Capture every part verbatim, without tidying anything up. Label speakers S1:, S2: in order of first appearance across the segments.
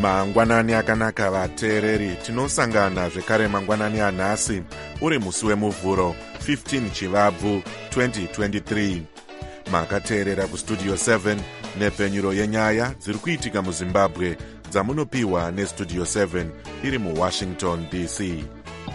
S1: mangwanani akanaka vateereri, tinosangana zvekare mangwanani anhasi uri musi wemuvhuro fifteen chivabvu twenty twenty-three. Makateerera kustudio seven nepfenyuro yenyaya dziri kuitika muzimbabwe dzamunopiwa nestudio seven iri muwashington D C.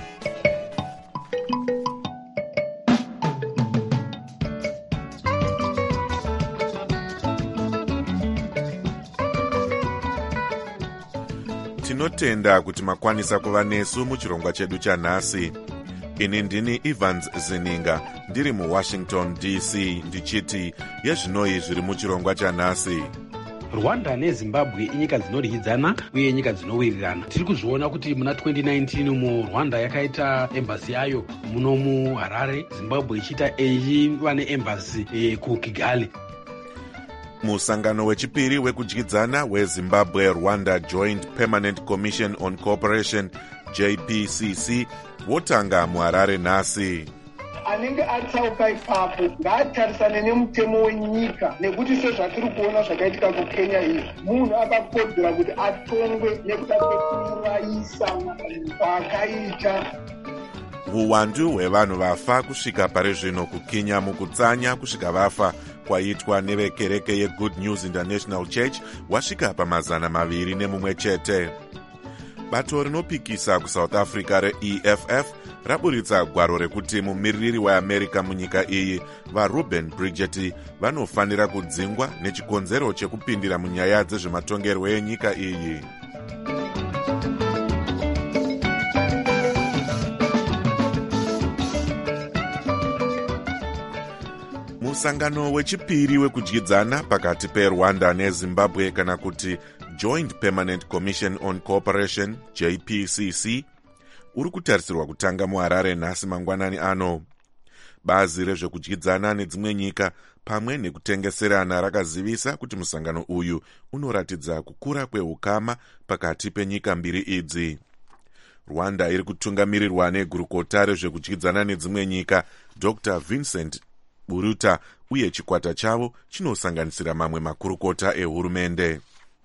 S1: Tinotenda kuti makwanisa kuva nesu muchirongwa chedu chanhasi. Ini ndini Evans Zininga ndiri muwashington D C ndichiti yezvinoi zviri muchirongwa chanhasi.
S2: Rwanda neZimbabwe inyika dzinoryidzana uye nyika dzinowirirana. Tiri kuzviona kuti muna twenty nineteen mu Rwanda yakaita embassy yayo muno mu Harare, Zimbabwe ichita ichiva neembassy e, ku Kigali.
S1: Musangano wechipiri wekudyidzana weZimbabwe Rwanda Joint Permanent Commission on Cooperation J P C C wotanga muHarare nhasi.
S3: Anenge atsauka ipapo ngaatarisane nemutemo wenyika, nekuti sezvatiri kuona zvakaitika kuKenya iyi, munhu akakodzera kuti atongwe nekuda kwekuraisa kwakaita.
S1: Uwandu hwevanhu vafa kusvika pari zvino kuKenya mukutsanya kusvika vafa kwaitwa nevekereke yeGood News International Church wasvika pamazana maviri nemumwe chete. Bato rinopikisa kuSouth Africa re-E F F raburitsa gwaro rekuti mumiririri weAmerica munyika iyi vaRuben Bridget vanofanira kudzingwa nechikonzero chekupindira munyaya dzezvematongerwo enyika iyi. Musangano wechipiri wekudyidzana pakati peRwanda neZimbabwe kana kuti Joint Permanent Commission on Cooperation J P C C uri kutarisirwa kutanga muHarare nhasi mangwanani ano. Bazi rezvekudyidzana nedzimwe nyika pamwe nekutengeserana rakazivisa kuti musangano uyu unoratidza kukura kweukama pakati penyika mbiri idzi. Rwanda iri kutungamirirwa negurukota rezvekudyidzana nedzimwe nyika Doctor Vincent Buruta uye chikwata chavo chinosanganisira mamwe makurukota ehurumende.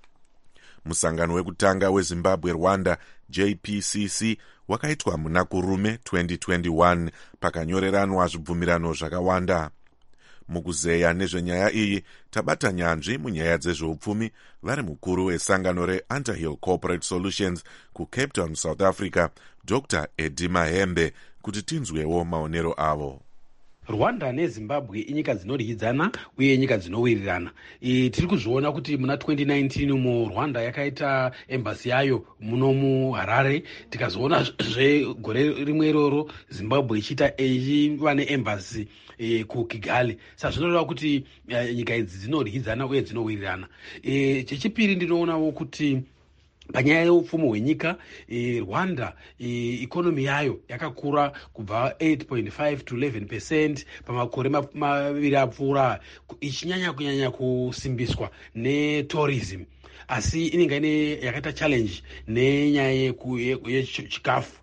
S1: Musangano wekutanga weZimbabwe Rwanda J P C C wakaitwa muna kurume twenty twenty-one pakanyoreranwa zvibvumirano zvakawanda. Mukuzeya nezvenyaya iyi tabata nyanzvi munyaya dzezveupfumi vari mukuru wesangano reUnterhill Corporate Solutions kuCape Town, South Africa, Doctor Eddie Mahembe kuti tinzwewo maonero avo.
S2: Rwanda neZimbabwe inyika dzinoryidzana uye nyika dzinowirirana. E, tiri kuzviona kuti muna twenty nineteen mu Rwanda yakaita embassy yayo muno mu Harare, tikazoona zve gore rimwe iroro Zimbabwe ichita ichiva neembassy e, ku Kigali. Saka zvinoreva kuti e, nyika idzi dzinoryidzana uye dzinowirirana. E, chechipiri ndinoonawo kuti panyaya yeupfumi hwenyika, e, Rwanda e, ikonomi yayo yakakura kubva eight point five to eleven percent pamakore maviri apfuura, ichinyanya kunyanya kusimbiswa netourism. Asi inenge ine yakaita challenge nenyaya yechikafu.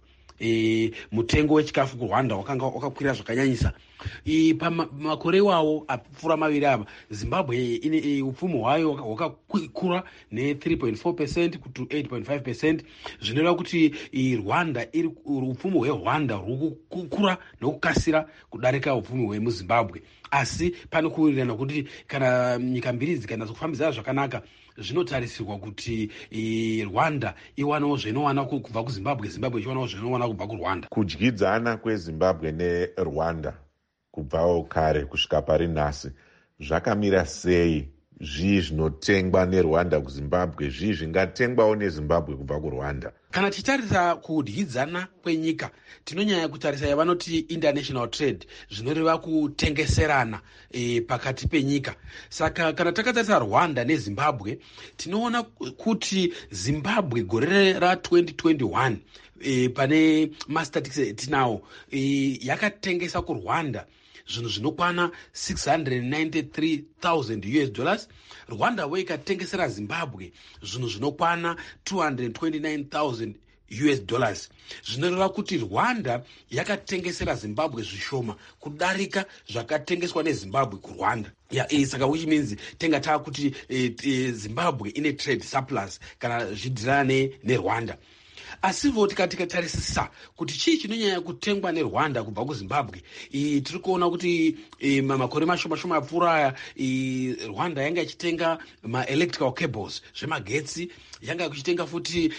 S2: E, mutengo wechikafu kuRwanda wakanga wakakwira zvakanyanyisa. E, pamakore iwawo apfuura maviri ava Zimbabwe ine e, upfumi hwayo hwakakura ne three point four percent to eight point five percent, zvinoreva kuti e, Rwanda iri upfumi hweRwanda huri kukura nokukasira kudarika upfumi hwemuZimbabwe. Asi pane kuwirirana kuti kana nyika mbiri idzi kana kufambidzana zvakanaka zvinotarisirwa kuti e, Rwanda iwanawo zvinowana kubva kuZimbabwe, Zimbabwe ichiwanawo zvinowana kubva kuRwanda.
S1: Kudyidzana kweZimbabwe neRwanda kubvawo kare kusvika pari nhasi zvakamira sei? Zvii zvinotengwa neRwanda kuZimbabwe, zvii zvingatengwawo neZimbabwe kubva kuRwanda?
S2: Kana tichitarisa kudyidzana kwenyika, tinonyanya kutarisa yavanoti international trade, zvinoreva kutengeserana e, pakati penyika. Saka kana takatarisa Rwanda neZimbabwe, tinoona kuti Zimbabwe gore ra twenty twenty-one e, pane mastatistics tinawo e, yakatengesa kuRwanda zvinhu zvinokwana six hundred ninety-three thousand U S dollars. Rwanda we ikatengesera Zimbabwe zvinhu zvinokwana two hundred twenty-nine thousand U S dollars, zvinoreva kuti Rwanda yakatengesera Zimbabwe zvishoma kudarika zvakatengeswa neZimbabwe kuRwanda. Yeah, eh, saka which means tenga taa kuti eh, eh, Zimbabwe ine trade surplus kana zvidhirana neRwanda. Asivo tikatarisisa kuti chii chinonyanya kutengwa neRwanda kubva kuZimbabwe, tiri kuona kuti e, makore mashoma shoma apfuura e, Rwanda yanga ichitenga ma-electrical cables zvemagetsi, yanga ichitenga futi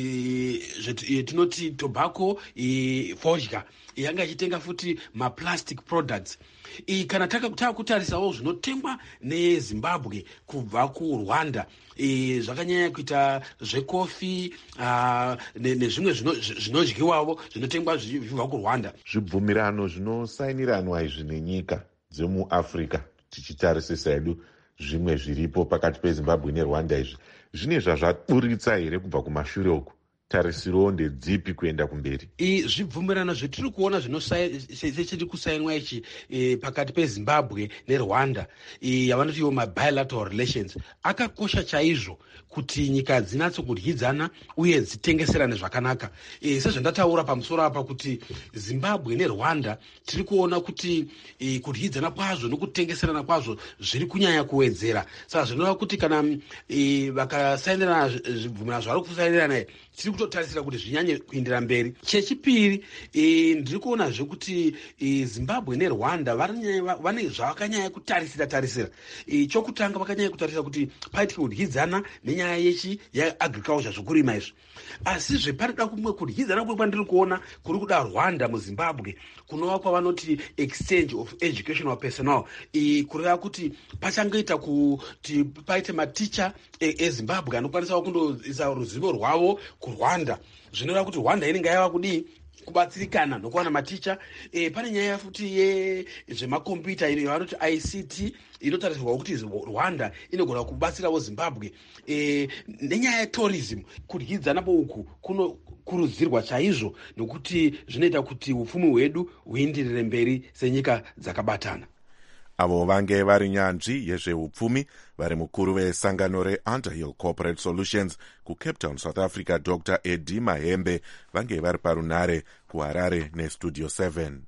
S2: e, e, tinoti tobacco, e, fodya, yanga ichitenga futi ma-plastic products. I kana takutarisawo zvinotengwa neZimbabwe kubva kuRwanda, e, zvakanyanya kuita zvekofi uh, nezvimwe zvinodyiwawo zvinotengwa zvibva kuRwanda.
S1: Zvibvumirano zvinosainiranwa izvi nenyika dzemuAfrica, tichitarisisa hedu zvimwe zviripo pakati peZimbabwe neRwanda, izvi zvine zvazvaburitsa here kubva kumashure uku? Tarisiro ndedzipi kuenda kumberi?
S2: Zvibvumirano zvetiri kuona zvichiri kusainwa ichi e, pakati peZimbabwe neRwanda, e, yavanotiwo ma-bilateral relations, akakosha chaizvo kuti nyika dzinatso kudyidzana uye dzitengeserane zvakanaka. E, sezvandataura pamusoro apa kuti Zimbabwe neRwanda tiri kuona kuti e, kudyidzana kwazvo nokutengeserana kwazvo zviri kunyanya kuwedzera. Saka zvinoreva kuti kana e, vakasainirana zvibvumirano zvari kusainirana, tiri kutotarisira kuti zvinyanye kuindira mberi. Chechipiri, e, ndiri kuonazve kuti e, Zimbabwe neRwanda vane zvavakanyanya kutarisira tarisira. E, chokutanga vakanyanya kutarisira kuti paitike kudyidzana nenyaya yechi yaagriculture, zvokurima izvi. Asi zveparida kumwe kudyidzana kumwe kwandiri kuona kuri kuda Rwanda muZimbabwe kunova kwavanoti exchange of educational personnel, e, kureva kuti pachangoita kuti paite maticha eZimbabwe e anokwanisawo kundoisa ruzivo rwavo kuRwanda. Zvinoreva kuti Rwanda inenge yava kudii kubatsirikana nokuwana maticha. E, pane nyaya futi yezvemakombiyuta yavanoti I C T inotarisirwa kuti Rwanda inogona kubatsirawo Zimbabwe. E, nenyaya yetourism, kudyidzanapo uku kunokurudzirwa chaizvo nokuti zvinoita kuti upfumi hwedu huenderere mberi senyika dzakabatana.
S1: Avo vange vari nyanzvi yezveupfumi vari mukuru vesangano reUnderhill Corporate Solutions kuCape Town, South Africa, Doctor Eddie Mahembe, vange vari parunare kuHarare neStudio seven.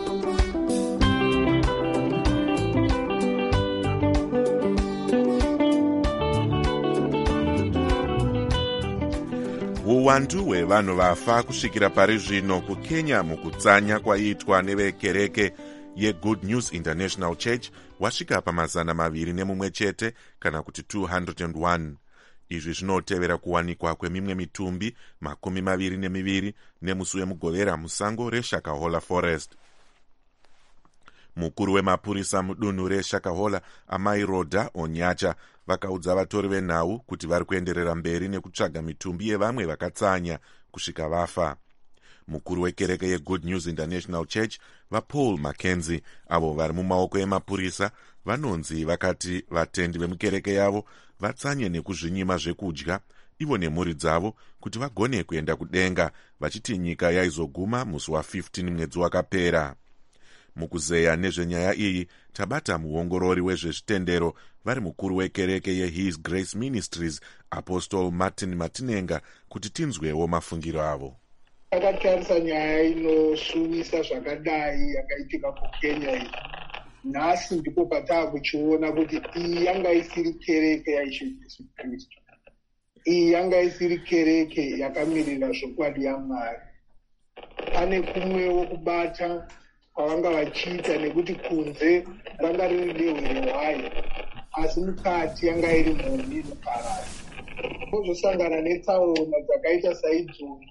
S1: Uwandu hwevanhu vafa kusvikira pari zvino kuKenya mukutsanya kwaiitwa nevekereke yeGood News International Church wasvika pamazana maviri nemumwe chete kana kuti two hundred one. Izvi zvinotevera kuwanikwa kwemimwe mitumbi makumi maviri nemiviri nemusi wemugovera musango reShakahola Forest. Mukuru wemapurisa mudunhu reShakahola, Amai Roda Onyacha, vakaudza vatori venhau kuti vari kuenderera mberi nekutsvaga mitumbi yevamwe vakatsanya kusvika vafa. Mukuru wekereke yeGood News International Church, vaPaul Mackenzie, avo vari mumaoko emapurisa, vanonzi vakati vatendi vemukereke yavo vatsanye nekuzvinyima zvekudya ivo nemhuri dzavo kuti vagone kuenda kudenga, vachiti nyika yaizoguma musi wa15 mwedzi wakapera. Mukuzeya nezvenyaya iyi tabata muongorori wezvezvitendero vari mukuru wekereke yeHis Grace Ministries, Apostle Martin Matinenga, kuti tinzwewo mafungiro avo.
S3: Takatarisa nyaya inoshuwisa zvakadai yakaitika kuKenya iyi, nhasi ndipo pataakuchiona kuti iyi yanga isiri kereke yaIshe Jesu Kristu. Iyi yanga isiri kereke yakamirira zvokwadi yaMwari. Pane kumwewo kubata kwavanga vachiita, nekuti kunze ranga riri dehwe rehwai, asi mukati yanga iri mhumbi inoparara. Pozosangana netsaona dzakaita saidzonzi,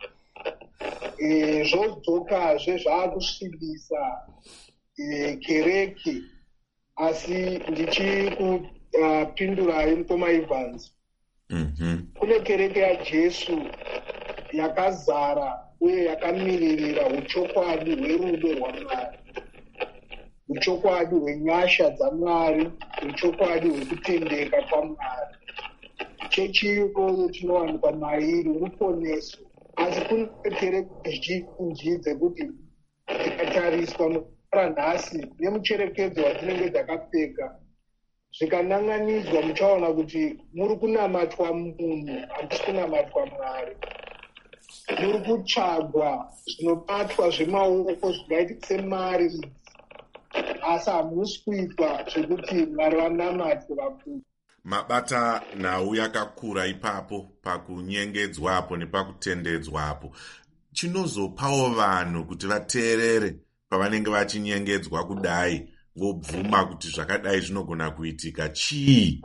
S3: e, zvodzokazve zvaakusvibisa e, kereke. Asi ndichiri kupindurai uh, mukoma Evans, mm-hmm. Kune kereke yaJesu yakazara uye yakamiririra uchokwadi hwerudo rwaMwari, uchokwadi hwenyasha dzaMwari, uchokwadi hwekutendeka kwaMwari. Chechiyo chinowanikwa mairi ruponeso. Asi kune kereke zhinji dzekuti dzikatariswa mukara nhasi nemucherekedzo wadzinenge dzakapfeka, zvikanan'anidzwa muchaona kuti muri kunamatwa munhu, handisi kunamatwa Mwari. muri kutsvagwa zvinobatwa zvemaoko zvingaiti semari, asi hamusi kuitwa zvekuti mwari vanamatwe vakuru.
S1: Mabata nhau yakakura ipapo pakunyengedzwapo nepakutendedzwapo. Chinozopawo vanhu kuti vateerere pavanenge vachinyengedzwa kudai ngobvuma kuti zvakadai zvinogona kuitika chii?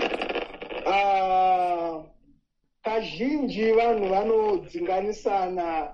S3: Uh, kazhinji vanhu vanodzinganisana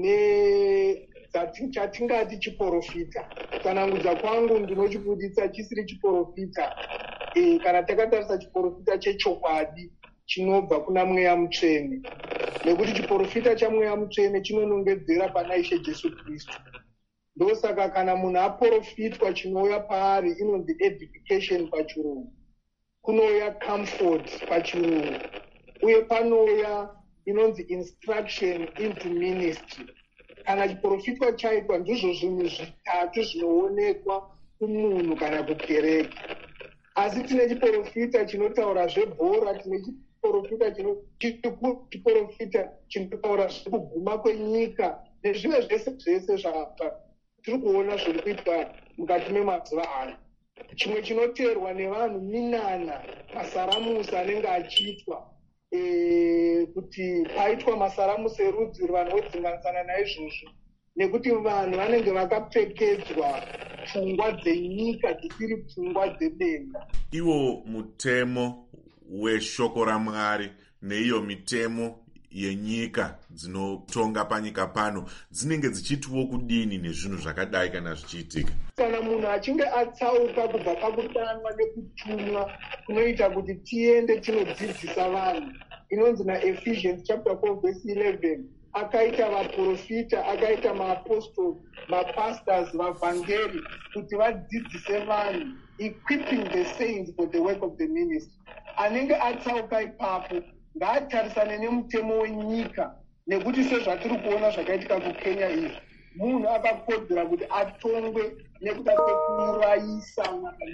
S3: nechatingati chiprofita. Kusanangudza kwangu ndinochibuditsa chisiri chiprofita. E, kana takatarisa chiprofita chechokwadi chinobva kuna mweya mutsvene, nekuti chiprofita chamweya mutsvene chinonongedzera pana Ishe Jesu Kristu. Ndosaka kana munhu aprofitwa chinouya paari inonzi edification pachirungu, kunouya comfort pachirungu, uye panouya inonzi instruction into ministry. Kana chiprofitwa chaitwa ndizvo zvinhu zvitatu zvinoonekwa kumunhu kana kukereke. Asi tine chiprofita chinotaura zvebhora, tine chiprofita chiprofita chinotaura zvekuguma kwenyika nezvimwe zvese zvese zvapa tiri kuona zviri kuitwa mukati memazuva ano. Chimwe chinoteerwa nevanhu minana masaramusi anenge achiitwa, e, kuti paitwa masaramusi erudzi vanhu vodzinganisana naizvozvo, nekuti vanhu vanenge vakapfekedzwa pfungwa dzenyika dzisiri pfungwa dzedenga.
S1: Iwo mutemo weshoko raMwari neiyo mitemo yenyika dzinotonga panyika pano dzinenge dzichitiwo kudini nezvinhu zvakadai kana zvichiitika?
S3: Kana munhu achinge atsauka kubva pakudanwa nekutumwa kunoita kuti tiende tinodzidzisa vanhu, inonzi naEphesians chapter four verse eleven, akaita vaprofita, akaita maapostoli, mapastors, vavhangeri, kuti vadzidzise vanhu, equipping the saints for the work of the ministry. Anenge atsauka ipapo ngaatarisane nemutemo wenyika, nekuti sezvatiri kuona zvakaitika kuKenya izvi, munhu akakodzera kuti atongwe nekuda kwekurayisa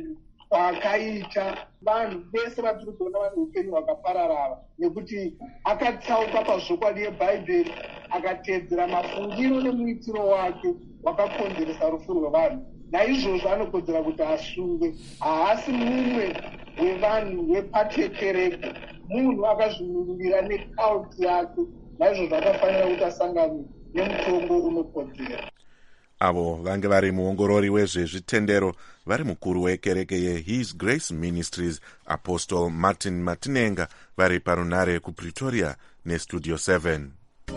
S3: kwakaita vanhu vese vatiri kuona vane upenyu hwakapararava, nekuti akatsauka pazvokwadi yebhaibheri, akateedzera mafungiro nemuitiro wake wakakonzeresa rufu rwevanhu. Naizvozvo anokodzera kuti asungwe. Haasi mumwe wevanhu wepati yekereke, munhu akazvimirira nekauti yake. Naizvozvo akafanira kuti asangane nemutongo unokodzera.
S1: Avo vange vari muongorori wezvezvitendero vari mukuru wekereke yeHis Grace Ministries Apostle Martin Matinenga vari parunare kuPretoria neStudio seven.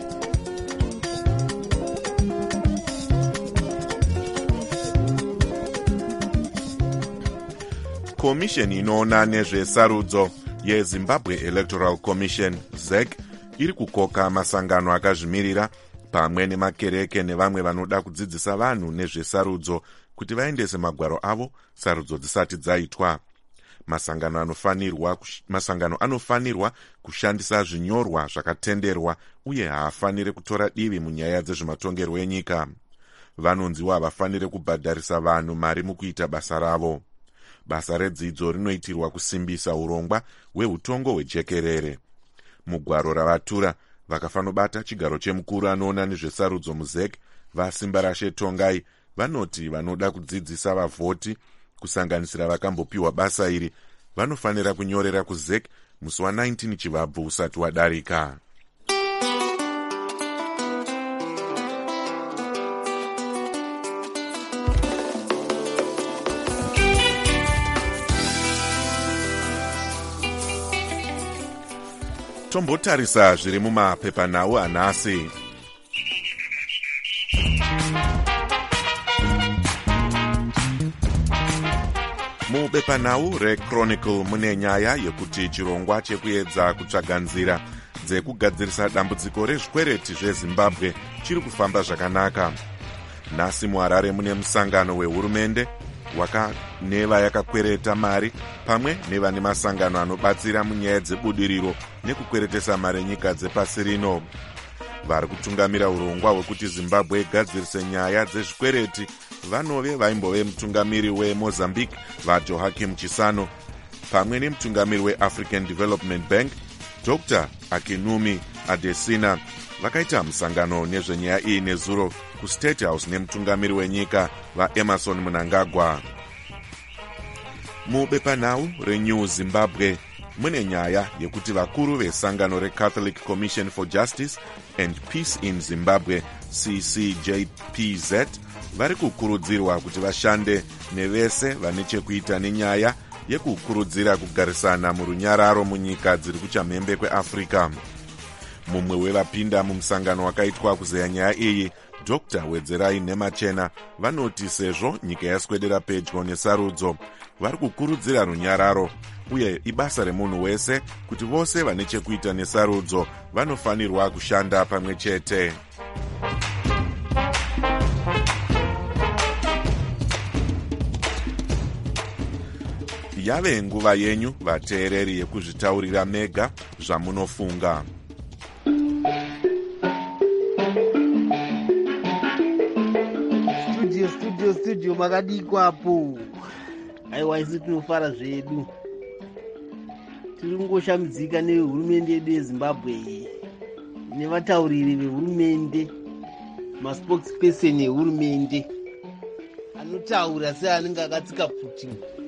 S1: Komisheni inoona nezvesarudzo yeZimbabwe Electoral Commission Z E C iri kukoka masangano akazvimirira pamwe nemakereke nevamwe vanoda kudzidzisa vanhu nezvesarudzo kuti vaendese magwaro avo sarudzo dzisati dzaitwa. Masangano anofanirwa masangano anofanirwa kushandisa zvinyorwa zvakatenderwa uye haafaniri kutora divi munyaya dzezvematongerwo enyika. Vanonziwa havafaniri kubhadharisa vanhu mari mukuita basa ravo. Basa redzidzo rinoitirwa kusimbisa urongwa hweutongo hwejekerere. Mugwaro ravatura vakafanobata chigaro chemukuru anoona nezvesarudzo muZ E C vasimba rashe Tongai vanoti vanoda kudzidzisa vavhoti kusanganisira vakambopiwa basa iri vanofanira kunyorera kuZ E C musi wa19 Chivabvu usati wadarika. Tombotarisa zviri mumapepanhau anhasi. Mubepanhau reChronicle mune nyaya yekuti chirongwa chekuedza kutsvaga nzira dzekugadzirisa dambudziko rezvikwereti zveZimbabwe chiri kufamba zvakanaka. Nhasi muHarare mune musangano wehurumende wakaneva yakakwereta mari pamwe nevane masangano anobatsira munyaya dzebudiriro nekukweretesa mari nyika dzepasi rino. Vari kutungamira urongwa hwekuti Zimbabwe igadzirise nyaya dzezvikwereti vanove vaimbove mutungamiri weMozambique vaJoaquim Chissano pamwe nemutungamiri weAfrican Development Bank Doctor Akinwumi Adesina vakaita musangano nezvenyaya iyi nezuro kuState House nemutungamiri wenyika vaEmerson Mnangagwa. Mubepanhau reNew Zimbabwe mune nyaya yekuti vakuru vesangano reCatholic Commission for Justice and Peace in Zimbabwe C C J P Z vari kukurudzirwa kuti vashande nevese vane chekuita nenyaya yekukurudzira kugarisana murunyararo munyika dziri kuchamhembe kweAfrica. Mumwe wevapinda mumusangano wakaitwa kuzeya nyaya iyi, Doctor Wedzerai Nemachena, vanoti sezvo nyika yaswedera pedyo nesarudzo, vari kukurudzira runyararo uye ibasa remunhu wese kuti vose vane chekuita nesarudzo vanofanirwa kushanda pamwe chete. Yave nguva yenyu vateereri yekuzvitaurira mega zvamunofunga.
S4: Studio, studio, studio, makadikwapo. Aiwa, isi tinofara zvedu. Tiri kungoshambidzika nehurumende yedu yeZimbabwe iyi, nevatauriri vehurumende, maspokesperson ehurumende anotaura seanenge akatsika pfuti.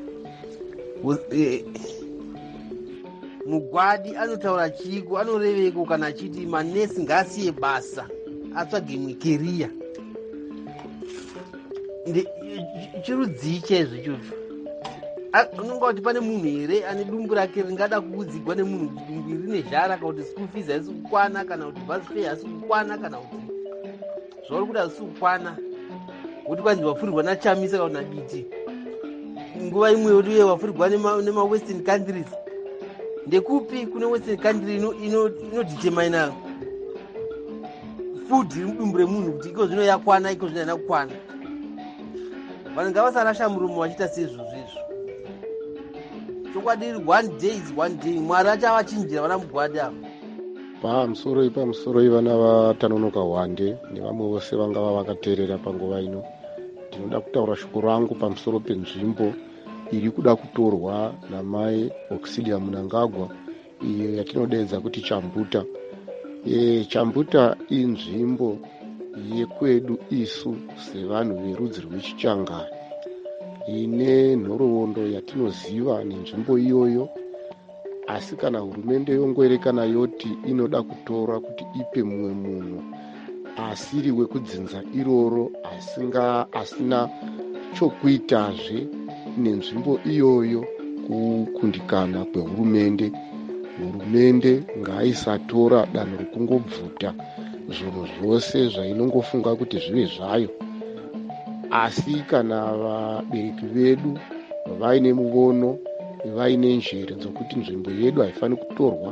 S4: Mugwadi anotaura chiko, anoreveko kana achiti manesi ngasiye basa atsvage mwekeriya. Chirudzii chaizvo ichocho? Unonga kuti pane munhu here ane dumbu rake ringada kuudzigwa nemunhu kuti dumbu rine zhara, kana kuti school fees haisi kukwana, kana kuti bus fare haisi kukwana, kana kuti zvauri kuda zvisi kukwana, kuti kwanzi wapfurirwa naChamisa kana naBiti nguva imwe uye wapfurirwa nemawestern countries. Ndekupi kune western country inodetermina food iri mudumbu remunhu kuti iko zvino yakwana, iko zvino haina kukwana? Vanhu ngavasarasha muromo vachiita seizvozvo izvo. Chokwadi one day is one day. Mwari achavachinjira vana Mugwadi ava.
S5: Pamusoro pamusoro ivana vatanonoka Hwande nevamwe vose vangava vakateerera panguva ino, ndinoda kutaura shoko rangu pamusoro penzvimbo iri kuda kutorwa namai Auxilia Mnangagwa, iyo yatinodedza kuti Chambuta. E, Chambuta inzvimbo yekwedu isu sevanhu verudzi rwechiChangani, ine nhoroondo yatinoziva nenzvimbo iyoyo. Asi kana hurumende yongwerekana yoti inoda kutora kuti ipe mumwe munhu asiri wekudzinza iroro, asinga asina chokuitazve nenzvimbo iyoyo kukundikana kwehurumende, hurumende ngaisatora danho rekungobvuta zvinhu zvose zvainongofunga kuti zvive zvayo. Asi kana vabereki vedu vaine muvono, vaine njere dzokuti nzvimbo yedu haifani kutorwa,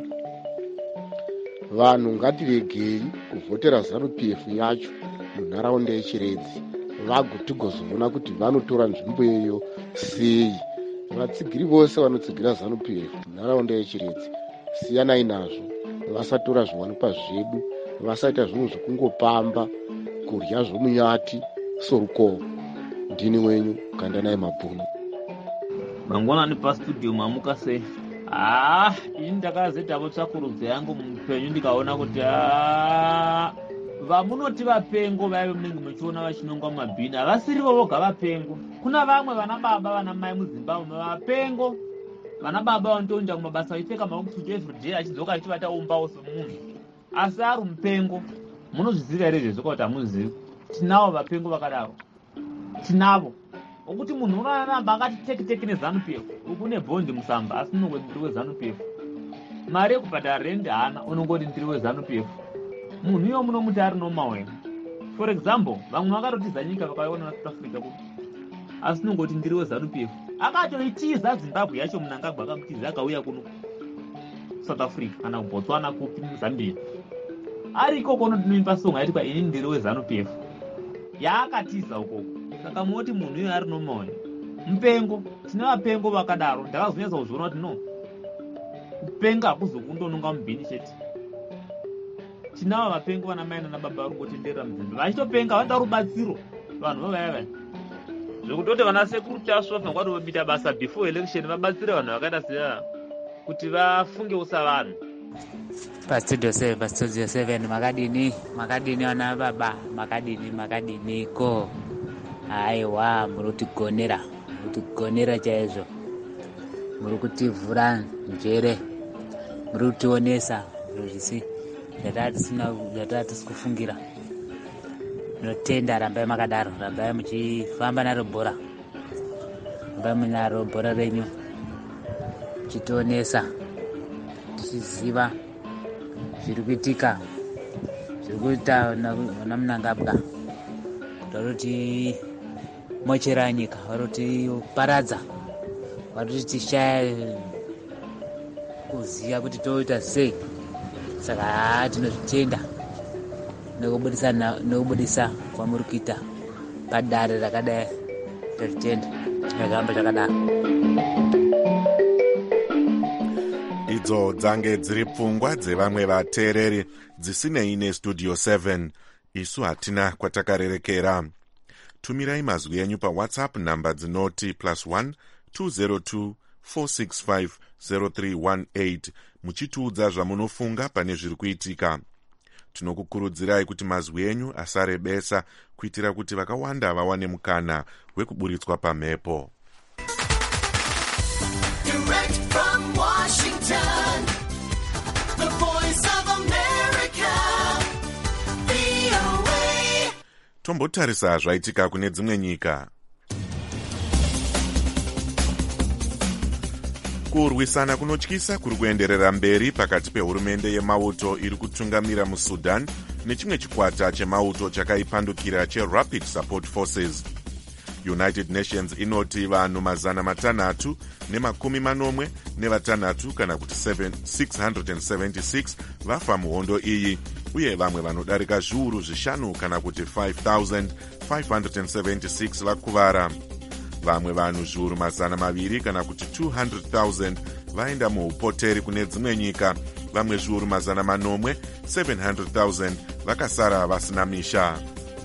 S5: vanhu ngatiregei kuvhotera zanu P F yacho munharaunda yeChiredzi, vagotigozoona kuti vanotora nzvimbo iyoyo sei. Vatsigiri vose vanotsigira zanu P F munharaunda yeChiredzi, siyanai nazvo, vasatora zviwanikwa zvedu, vasaita zvinhu zvokungopamba kurya zvomunyati sorukovo. Ndini wenyu Kandanai Mabhunu.
S6: Mangwanani pastudio mamuka sei? Ah, ini ndakazetapo tsvakurudzo yangu mupenyu ndikaona kuti ah vamunoti vapengo vaive munenge muchiona vachinongwa mabhini havasirivo voga vapengo. Kuna vamwe vana baba vana mai muZimbabwe vapengo. Vana baba vanondoenda kumabasa vachipfeka maworksuit everyday achidzoka achivata umbawo semunhu. Asi ari mupengo. Munozviziva here izvezvo kuti hamuzivi? Tinavo vapengo vakadaro. Tinavo. Ukuti munhu unoramba akati teki teki nezanu P F, ukune bhondi musamba asi unongoti ndiri wezanu P F. Mari yekubhadhara rent haana, unongoti ndiri wezanu P F. Munhu iyo munomuti ari nomawena. For example, vamwe vakatotiza nyika vakaiona South Africa kuti asi unongoti ndiri wezanu P F. Akatoitiza Zimbabwe yacho Mnangagwa akamutiza akauya kuno South Africa kana kuBotswana kupi muZambia. Ari ikoko unotimimba songa yati kwa ini ndiri wezanu P F. Yaakatiza ukoko. Saka moti munhu iyo ari nomawena. Mupengo, tine vapengo vakadaro, ndakazonyatsa kuzviona kuti no. Kupenga hakuzokundononga mubhini chete. Tinavo vapengo vana mai nana baba vari kungotenderera mudzimba. Vachitopenga vanoda rubatsiro. Vanhu vavaya zvekutoti vana sekuru tashofa kwati vobita basa before election vabatsire vanhu vakaita seya kuti vafunge usa vanhu.
S7: pastudio seven pastudio seven makadini makadini wana baba makadini makadini ko aiwa muri kutigonera muri kutigonera chaizvo muri kutivhura njere muri kutionesa zviro zvisi zvataa tisi kufungira. Tinotenda, rambai makadaro, rambai muchifamba naro bhora, rambai munaro bhora renyu, tichionesa tichiziva zviri kuitika, zviri kuita vana Mnangagwa, varoti mochera nyika, varoti paradza, varoti tishaya kuziva kuti toita sei. Saka tinozvitenda nekubudisa nekubudisa kwamuri kuita padare rakadai, tozvitenda zvakahamba zvakadaro.
S1: Idzo dzange dziri pfungwa dzevamwe vateereri dzisinei nestudio seven. Isu hatina kwatakarerekera. Tumirai mazwi enyu pawhatsapp namba dzinoti plus one two zero two four six five zero three one eight muchitiudza zvamunofunga pane zviri kuitika. Tinokukurudzirai kuti mazwi enyu asarebesa kuitira kuti vakawanda vawane mukana wekuburitswa pamhepo.
S8: Direct from Washington, the voice of America, V O A.
S1: Tombotarisa zvaitika kune dzimwe nyika. Kurwisana kunotyisa kuri kuenderera mberi pakati pehurumende yemauto iri kutungamira muSudan nechimwe chikwata chemauto chakaipandukira cheRapid Support Forces. United Nations inoti vanhu mazana matanhatu nemakumi manomwe nevatanhatu kana kuti six hundred seventy-six vafa muhondo iyi, uye vamwe vanodarika zviuru zvishanu kana kuti five thousand five hundred seventy-six vakuvara. Vamwe vanhu zviuru mazana maviri kana kuti two hundred thousand vaenda muupoteri kune dzimwe nyika, vamwe zviuru mazana manomwe seven hundred thousand vakasara vasina misha.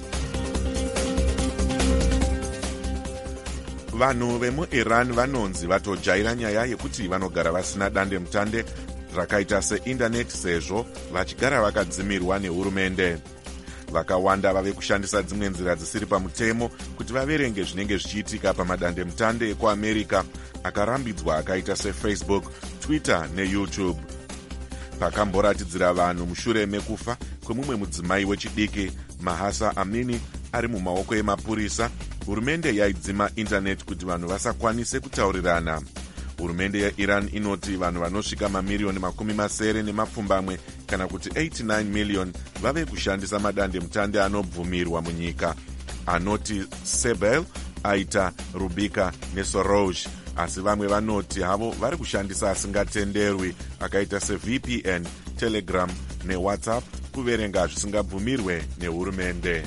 S1: Vanhu vemuIran vanonzi vatojaira nyaya yekuti vanogara vasina dande mutande rakaita seindaneti sezvo vachigara vakadzimirwa nehurumende. Vakawanda vave kushandisa dzimwe nzira dzisiri pamutemo kuti vaverenge zvinenge zvichiitika pamadande mutande ekuAmerica akarambidzwa akaita seFacebook, Twitter neYouTube. Pakamboratidzira vanhu mushure mekufa kwemumwe mudzimai wechidiki, Mahsa Amini, ari mumaoko emapurisa, hurumende yaidzima intaneti kuti vanhu vasakwanise kutaurirana. Hurumende yeIran inoti vanhu vanosvika mamirioni makumi masere nemapfumbamwe kana kuti eighty-nine million vave kushandisa madande mutande anobvumirwa munyika, anoti Sebel, Aita, Rubika neSoroush, asi vamwe vanoti havo vari kushandisa asingatenderwi akaita seV P N, Telegram neWhatsApp kuverenga zvisingabvumirwe nehurumende.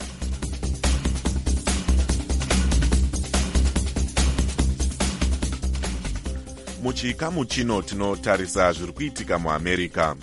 S1: Muchikamu chino tinotarisa zviri kuitika muAmerica.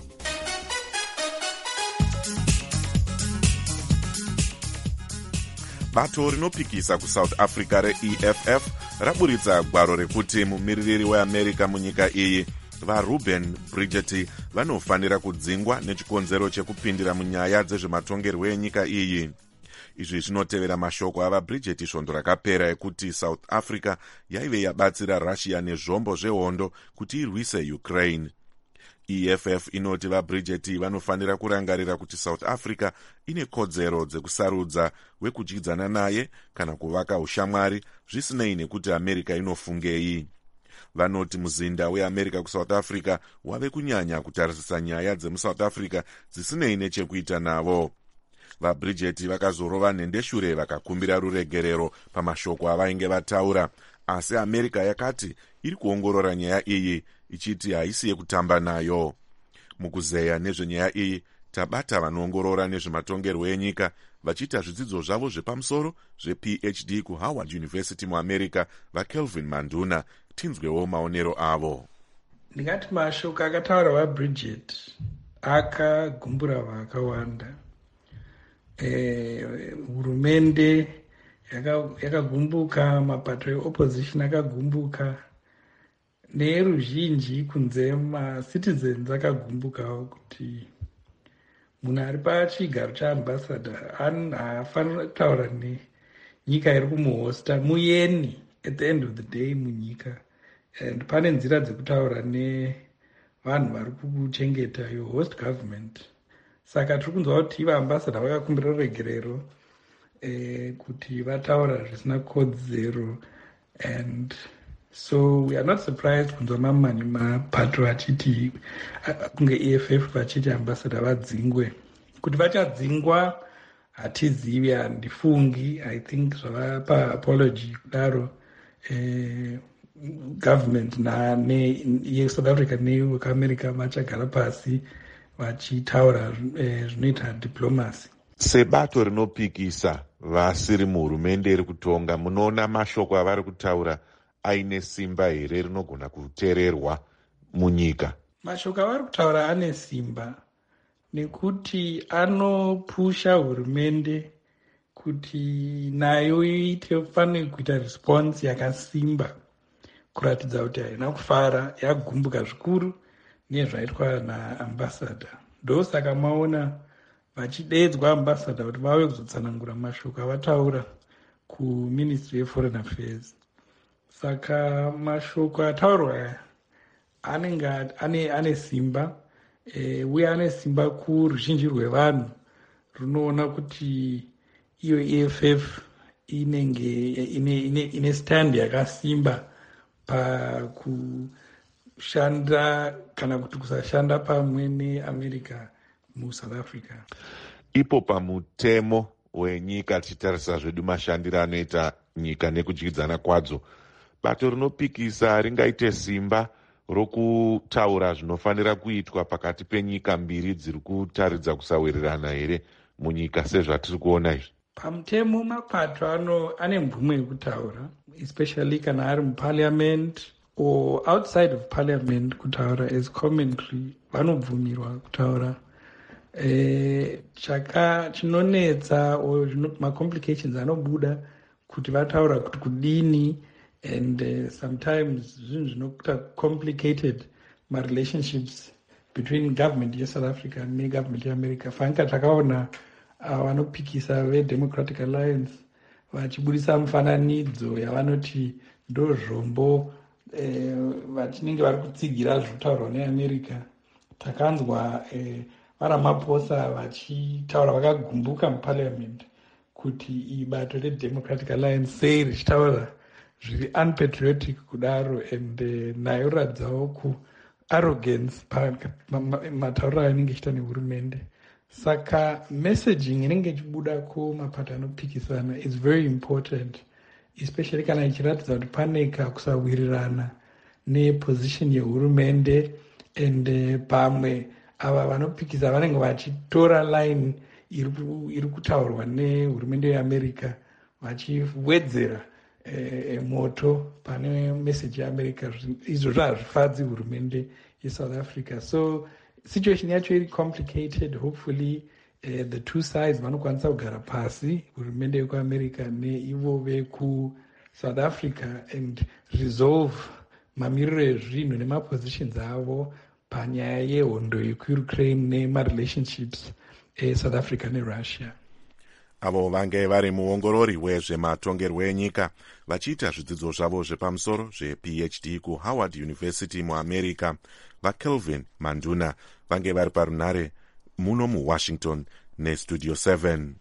S1: Bato rinopikisa kuSouth Africa reE F F raburitsa gwaro rekuti mumiririri weAmerica munyika iyi vaReuben Bridget vanofanira kudzingwa nechikonzero chekupindira munyaya dzezvematongerwo enyika iyi. Izvi zvinotevera mashoko avaBridget svondo rakapera ekuti South Africa yaive yabatsira Russia nezvombo zvehondo kuti irwise Ukraine. E F F inoti vaBridget vanofanira kurangarira kuti South Africa ine kodzero dzekusarudza wekudyidzana naye kana kuvaka ushamwari zvisinei nekuti America inofungei. Vanoti muzinda weAmerica kuSouth Africa wave kunyanya kutarisisa nyaya dzemuSouth Africa dzisinei nechekuita navo. VaBridget vakazorova nhendeshure vakakumbira ruregerero pamashoko avainge vataura, asi America yakati iri kuongorora nyaya iyi ichiti haisi yekutamba nayo. Mukuzeya nezvenyaya iyi tabata vanoongorora nezvematongerwo enyika vachiita zvidzidzo zvavo zvepamusoro zvePhD kuHoward University muAmerica, vaKelvin Manduna. Tinzwewo maonero avo.
S3: Ndingati mashoko akataura vaBridget akagumbura vakawanda. Hurumende yakagumbuka, mapato eopposition akagumbuka,
S9: neruzhinji kunze macitizens akagumbukawo kuti munhu ari pachigaro chaambassador haafanira kutaura nenyika iri kumuhosta muyeni at the end of the day munyika, and pane nzira dzekutaura nevanhu vari kuchengeta yo host government. Saka tiri kunzwa kuti vaambassador vakakumbira regerero eh, kuti vataura zvisina kodzero, and so we are not surprised kunzwa mamani mapato achiti kunge E F F vachiti ambassador vadzingwe. Kuti vachadzingwa hatizivi, handifungi. I think zvavapa apology kudaro eh, government na ne yeSouth Africa newekuAmerica vachagara pasi vachitaura eh, zvinoita diplomacy.
S1: Sebato rinopikisa vasiri muhurumende iri kutonga, munoona mashoko avari kutaura aine simba here rinogona kuteererwa munyika?
S9: Mashoko avari kutaura ane simba nekuti anopusha hurumende kuti nayo iite fanire kuita response yakasimba kuratidza kuti haina kufara, yagumbuka zvikuru nezvaitwa naambassador. Ndosaka maona vachidedzwa ambassador kuti vave kuzotsanangura mashoko avataura kuministry yeforeign affairs. Saka mashoko ataurwa anenge ane, ane simba e, uye ane simba kuruzhinji rwevanhu runoona kuti iyo E F F inenge ine, ine, ine stand yakasimba pakushanda kana kuti kusashanda pamwe neAmerica muSouth Africa.
S1: Ipo pamutemo wenyika tichitarisa zvedu mashandiro anoita nyika nekudyidzana kwadzo, bato rinopikisa ringaite simba rokutaura zvinofanira kuitwa pakati penyika mbiri dziri kutaridza kusawirirana here munyika sezvatiri kuona izvi?
S9: Pamutemo mapato ano ane mvumo yekutaura, especially kana ari muparliament or outside of parliament, kutaura as commentary vanobvumirwa kutaura. Eh, chaka chinonetsa o macomplications anobuda kuti vataura kuti kudini, and uh, sometimes zvinhu zvinokuita complicated ma relationships between government yeSouth Africa negovernment yeAmerica. Fanka takaona vanopikisa uh, veDemocratic Alliance vachibudisa mufananidzo yavanoti ndo zvombo eh, vachinenge vari kutsigira zvinotaurwa neAmerica. Takanzwa eh, vaRamaphosa vachitaura vakagumbuka muparliament kuti ibato reDemocratic Alliance sei richitaura zviri unpatriotic kudaro, and uh, nayo radzawo ku arrogance matauriro anenge ichiita nehurumende. Saka messaging inenge ichibuda kumapato anopikisana is very important, especially kana ichiratidza kuti pane kakusawirirana neposition yehurumende, and uh, pamwe ava vanopikisa vanenge vachitora line iri kutaurwa nehurumende yeAmerica vachiwedzera E, moto pane message yeAmerica. Izvo hazvifadzi hurumende yeSouth Africa. So situation yacho iri complicated. Hopefully uh, the two sides vanokwanisa kugara pasi, hurumende yekuAmerica neivo vekuSouth Africa, and resolve mamiriro ezvinhu nemapositions avo panyaya yehondo yekuUkraine nemarelationships eSouth Africa neRussia.
S1: Avo vange vari muongorori wezvematongerwo enyika vachiita zvidzidzo zvavo zvepamusoro zvePhD kuHoward University muAmerica. VaKelvin Manduna vange vari parunare muno muWashington neStudio seven.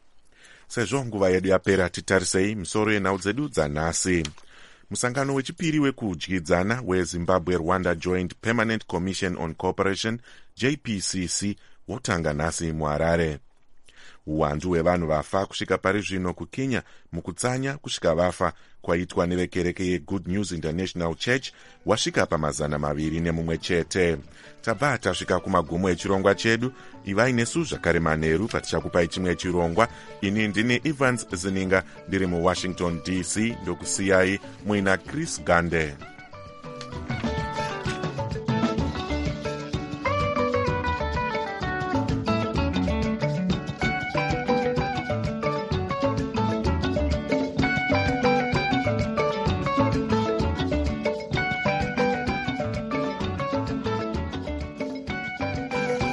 S1: Sezvo nguva yedu yapera, titarisei misoro yenhau dzedu dzanhasi. Musangano wechipiri wekudyidzana weZimbabwe Rwanda Joint Permanent Commission on Cooperation J P C C wotanga nhasi muHarare. Uwandu hwevanhu vafa kusvika pari zvino kuKenya mukutsanya kusvika vafa kwaitwa nevekereke yeGood News International Church wasvika pamazana maviri nemumwe chete. Tabva tasvika kumagumo echirongwa chedu. Ivai nesu zvakare manheru patichakupai chimwe chirongwa. Ini ndine Evans Zininga ndiri muWashington D C ndokusiyai muina Chris Gande.